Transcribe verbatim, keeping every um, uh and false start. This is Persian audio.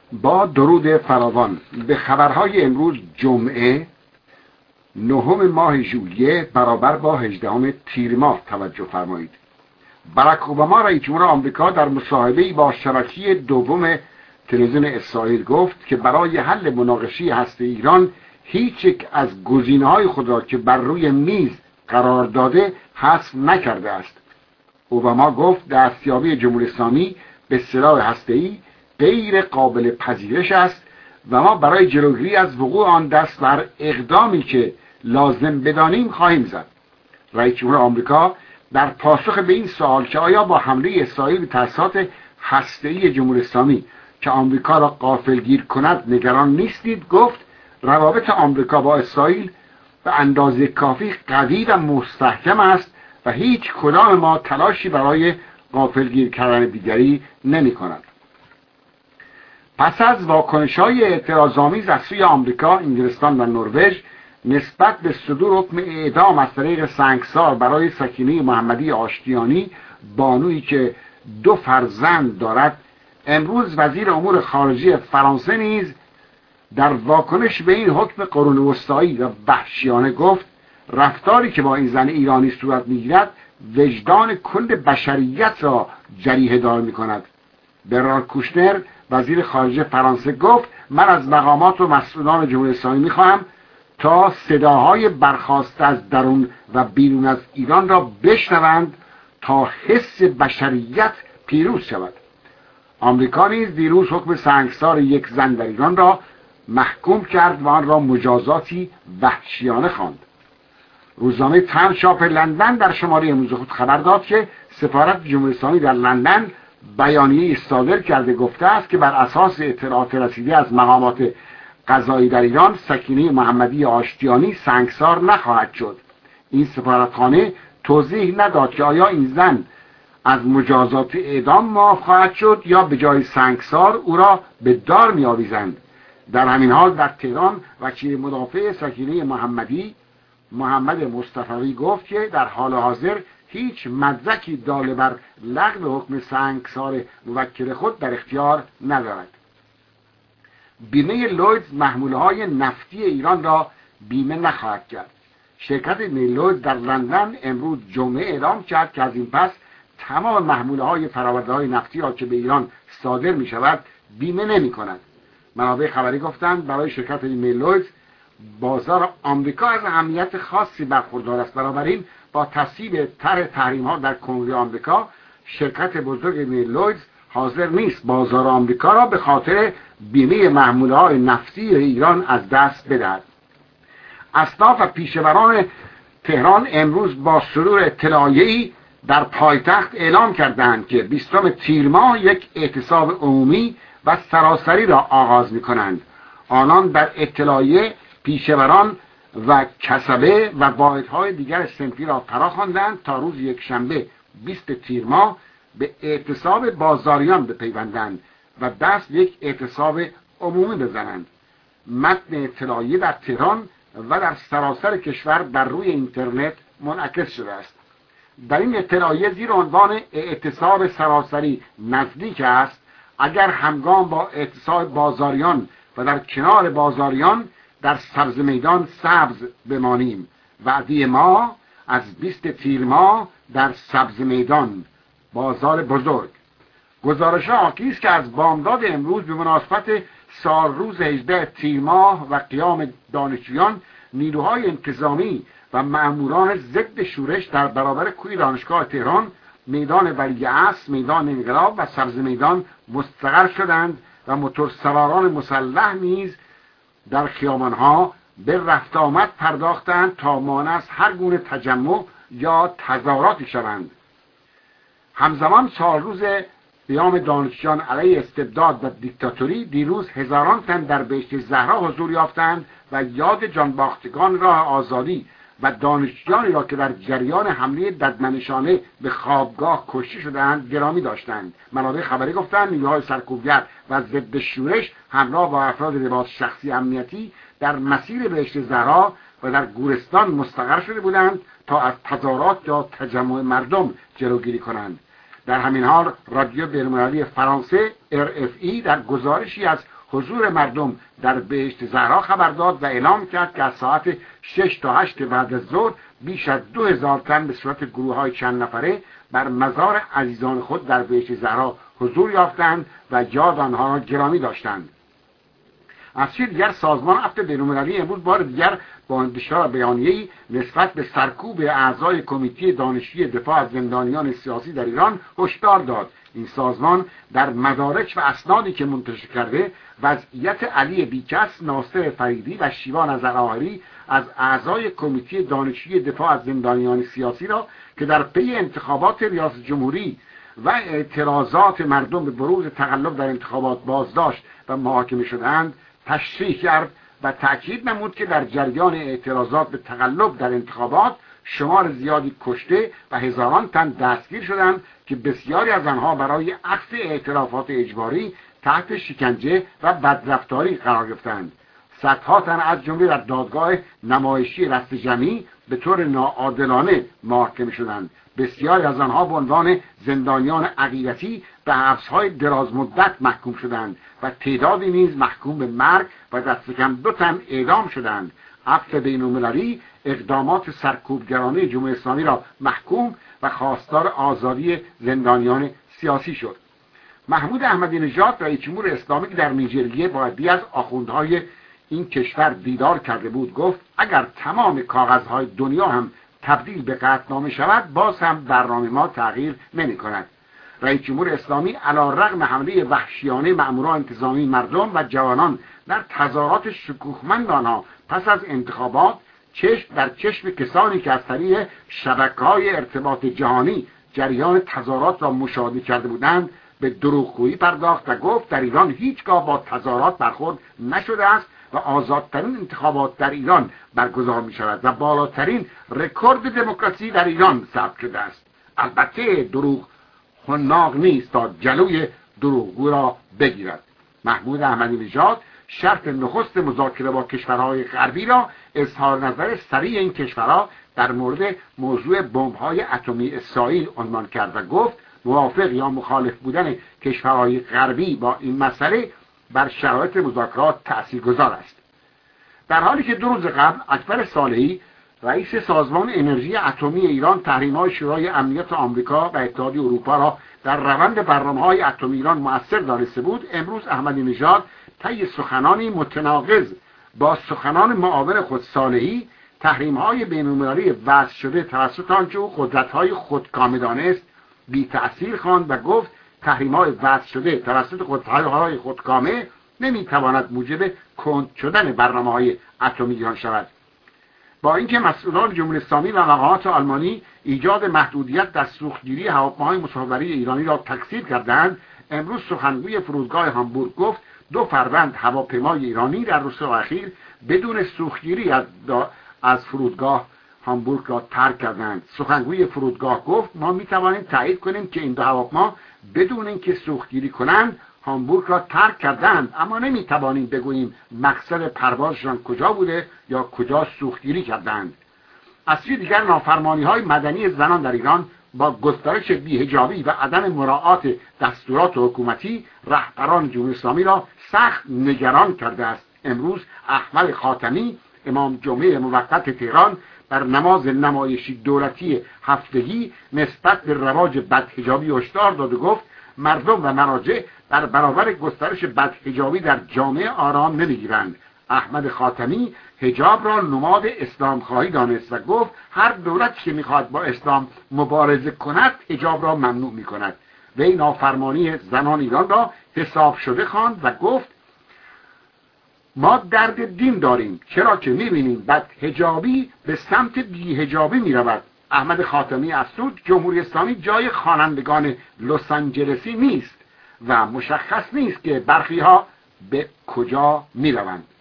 با درود فراوان به خبرهای امروز جمعه نهم ماه ژوئیه برابر با هجدهم تیر ماه توجه فرمایید. باراک اوباما رئیس جمهور آمریکا در مصاحبه‌ای با شبکه دوم تلویزیون اسرائیل گفت که برای حل مناقشه هسته ایران هیچ یک از گزینه‌های خود را که بر روی میز قرار داده حذف نکرده است. اوباما گفت دستیابی جمهوری اسلامی به سلاح هسته‌ای غیر قابل پذیرش است و ما برای جلوگیری از وقوع آن دست بر اقدامی که لازم بدانیم خواهیم زد. رئیس جمهور آمریکا در پاسخ به این سوال که آیا با حمله اسرائیل به تأسیسات هسته‌ای جمهوری اسلامی که آمریکا را غافلگیر کند نگران نیستید، گفت روابط آمریکا با اسرائیل به اندازه کافی قوی و مستحکم است و هیچ کدام ما تلاشی برای غافلگیر کردن دیگری نمی کند. پس از واکنش‌های اعتراض‌آمیز از سوی آمریکا، انگلستان و نروژ نسبت به صدور حکم اعدام از طریق سنگسار برای سکینه محمدی آشتیانی، بانویی که دو فرزند دارد، امروز وزیر امور خارجه فرانسه نیز در واکنش به این حکم قرون وسطایی و وحشیانه گفت رفتاری که با این زن ایرانی صورت می‌گیرد وجدان کل بشریت را جریحه دار می‌کند. برارد کوشنر وزیر خارجه فرانسه گفت من از مقامات و مسئولان جمهوری اسلامی می‌خواهم تا صداهای برخاسته از درون و بیرون از ایران را بشنوند تا حس بشریت پیروز شود. آمریکا نیز دیروز حکم سنگسار یک زن در ایران را محکوم کرد و آن را مجازاتی وحشیانه خواند. روزنامه تایم شاپ لندن در شماره امروز خود خبر داد که سفارت جمهوری اسلامی در لندن بیانیه صادر کرده گفته است که بر اساس اطلاعات رسیده از مقامات قضایی در ایران سکینه محمدی آشتیانی سنگسار نخواهد شد. این سفارتخانه توضیح نداد که آیا این زن از مجازات اعدام معاف خواهد شد یا به جای سنگسار او را به دار می‌آویزند. در همین حال در تهران وکیل مدافع سکینه محمدی محمد مصطفی گفت که در حال حاضر هیچ مدرکی دال بر لغو حکم سنگسار موکل خود در اختیار ندارد. بیمه لویدز محموله‌های نفتی ایران را بیمه نخواهد کرد. شرکت لویدز در لندن امروز جمعه اعلام کرد که از این پس تمام محموله‌های فرآورده‌های نفتی را که به ایران صادر می‌شود بیمه نمی‌کند. منابع خبری گفتند برای شرکت لویدز بازار آمریکا از اهمیت خاصی برخوردار است. بنابراین با تصویب طرح تحریم‌ها در کنگره آمریکا شرکت بزرگ لویدز حاضر نیست بازار آمریکا را به خاطر بیمه محموله‌های نفتی ایران از دست بدهد. اصناف و پیشوران تهران امروز با صدور اطلاعیه‌ای در پایتخت اعلام کردند که بیستم تیر ماه یک اعتصاب عمومی و سراسری را آغاز می‌کنند. آنان در اطلاعیه پیشوران و کسبه و واحدهای دیگر صنفی را فراخواندند تا روز یکشنبه بیست تیر ماه به اعتصاب بازاریان بپیوندند و دست یک اعتصاب عمومی بزنند. متن اطلاعیه در تهران و در سراسر کشور بر روی اینترنت منعکس شده است. در این اطلاعیه زیر عنوان اعتصاب سراسری نزدیک است اگر همگام با اعتصاب بازاریان و در کنار بازاریان در سبز میدان سبز بمانیم. وعده ما از بیست تیر ماه در سبز میدان بازار بزرگ. گزارش حاکی است که از بامداد امروز به مناسبت سال روز هجدهم تیر ماه و قیام دانشجویان نیروهای انتظامی و مأموران ضد شورش در برابر کوی دانشگاه تهران، میدان ولیعصر، میدان انقلاب و سبز میدان مستقر شدند و موتورسواران مسلح نیز در خیابانها به رفت آمد پرداختند تا مانع از هر گونه تجمع یا تظاهراتی شوند. همزمان سال روز قیام دانشجویان علیه استبداد و دیکتاتوری دیروز هزاران تن در بهشت زهرا حضور یافتند و یاد جانباختگان راه آزادی و دانشجویانی را که در جریان حمله ددمنشانه به خوابگاه کشته شدند گرامی داشتند. منابع خبری گفتند نیروهای سرکوبگر و ضد شورش همراه با افراد لباس شخصی امنیتی در مسیر بهشت زهرا و در گورستان مستقر شده بودند تا از تظاهرات یا تجمع مردم جلوگیری کنند. در همین حال رادیو بین‌المللی فرانسه ار اف ای در گزارشی از حضور مردم در بهشت زهرا خبر داد و اعلام کرد که از ساعت شش تا هشت بعد از ظهر بیش از دو هزار تن به صورت گروه های چند نفره بر مزار عزیزان خود در بهشت زهرا حضور یافتند و یاد آنها را گرامی داشتند. از سوی دیگر سازمان عفو بین‌المللی امروز بار دیگر با انتشار بیانیه‌ای نسبت به سرکوب اعضای کمیته دانشجویی دفاع از زندانیان سیاسی در ایران هشدار داد. این سازمان در مدارک و اسنادی که منتشر کرده وضعیت علی بیکس، ناصر فریدی و شیوا نظرآهری از اعضای کمیته دانشجویی دفاع از زندانیان سیاسی را که در پی انتخابات ریاست جمهوری و اعتراضات مردم به بروز تقلب در انتخابات بازداشت و محاکمه شدند تشریح کرد و تأکید نمود که در جریان اعتراضات به تقلب در انتخابات شمار زیادی کشته و هزاران تن دستگیر شدند که بسیاری از آنها برای عکس اعترافات اجباری تحت شکنجه و بدرفتاری قرار گرفتند. صدها تن از جمله در دادگاه نمایشی رستجمی به طور ناعادلانه محاکمه شدند. بسیاری از آنها به عنوان زندانیان عقیدتی به حبس‌های دراز مدت محکوم شدند و تعدادی نیز محکوم به مرگ و دست کم دو تن اعدام شدند. عفو بین‌المللی اقدامات سرکوبگرانه جمهوری اسلامی را محکوم و خواستار آزادی زندانیان سیاسی شد. محمود احمدی نژاد رئیس جمهور اسلامی که در نیجریه با عده‌ای از آخوندهای این کشور دیدار کرده بود گفت اگر تمام کاغذهای دنیا هم تبدیل به قطعنامه شود باز هم برنامه ما تغییر نمی کند. رئیس جمهور اسلامی علی‌رغم حمله وحشیانه مأموران انتظامی مردم و جوانان در تظاهرات شکوهمند آنها پس از انتخابات چشم در چشم کسانی که از طریق شبکه‌های ارتباط جهانی جریان تظاهرات را مشاهده کرده بودند به دروغگویی پرداخت و گفت در ایران هیچگاه با تظاهرات برخورد نشده است و آزادترین انتخابات در ایران برگزار می شود و بالاترین رکورد دموکراسی در ایران ثبت شده است. البته دروغ حناق نیست تا جلوی دروغگو را بگیرد. محمود احمدی نژاد شرط نخست مذاکره با کشورهای غربی را اظهار نظر سریع این کشورها در مورد موضوع بمب‌های اتمی اسرائیل عنوان کرد و گفت موافق یا مخالف بودن کشورهای غربی با این مسئله بر شرایط مذاکرات تأثیرگذار است. در حالی که دو روز قبل اکبر صالحی رئیس سازمان انرژی اتمی ایران تحریم‌های شورای امنیت آمریکا و اتحادیه اروپا را در روند برنامه‌های اتمی ایران مؤثر دانسته بود، امروز احمدی نژاد طی سخنانی متناقض با سخنان معاون خود صالحی تحریم‌های بین‌المللی وضع شده توسط آنچه او قدرت‌های خودکامه دانست بی تأثیر خواند و گفت تحریم‌های وضع شده توسط قدرت‌های خودکامه نمی‌تواند موجب کند شدن برنامه‌های اتمی ایران شود. با اینکه مسئولان جمهوری اسلامی و مقامات آلمانی ایجاد محدودیت در سوختگیری هواپیماهای مسافربری ایرانی را تکذیب کردند، امروز سخنگوی فرودگاه هامبورگ گفت دو فروند هواپیمای ایرانی در روزهای اخیر بدون سوختگیری از, از فرودگاه هامبورگ را ترک کردند. سخنگوی فرودگاه گفت ما می توانیم تایید کنیم که این دو هواپیما بدون اینکه سوختگیری کنند هامبورگ را ترک کردند، اما نمی توانیم بگوییم مقصد پروازشان کجا بوده یا کجا سوختگیری کردند. از سوی دیگر نافرمانی‌های مدنی زنان در ایران با گسترش بی‌حجابی و عدم مراعات دستورات حکومتی رهبران جمهوری اسلامی را سخت نگران کرده است. امروز احمد خاتمی امام جمعه موقت تهران بر نماز نمایشی دولتی هفتگی نسبت به رواج بدحجابی هشدار داد و گفت مردم و مراجع در برابر گسترش بدحجابی در جامعه آرام نمیگیرند. احمد خاتمی حجاب را نماد اسلام خواهی دانست و گفت هر دولتی که میخواد با اسلام مبارزه کند حجاب را ممنوع میکند. وی نافرمانی زنان ایران را حساب شده خواند و گفت ما درد دین داریم چرا که میبینیم بدحجابی به سمت بی‌حجابی میرود. احمد خاتمی افزود جمهوری اسلامی جای خوانندگان لس آنجلسی نیست و مشخص نیست که برخی ها به کجا میروند.